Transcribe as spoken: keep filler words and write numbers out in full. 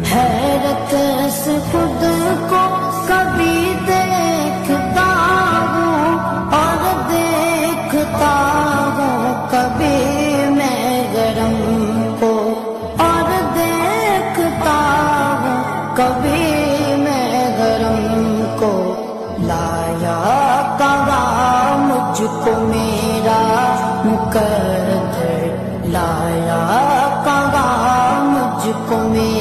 हैरत से खुद को कभी देखता हूँ और देखता हूँ कभी मैं गरम को, और देखता हूँ कभी मैं गरम को। लाया कहाँ मुझको मेरा मुकद्दर, लाया कहाँ मुझको मेरा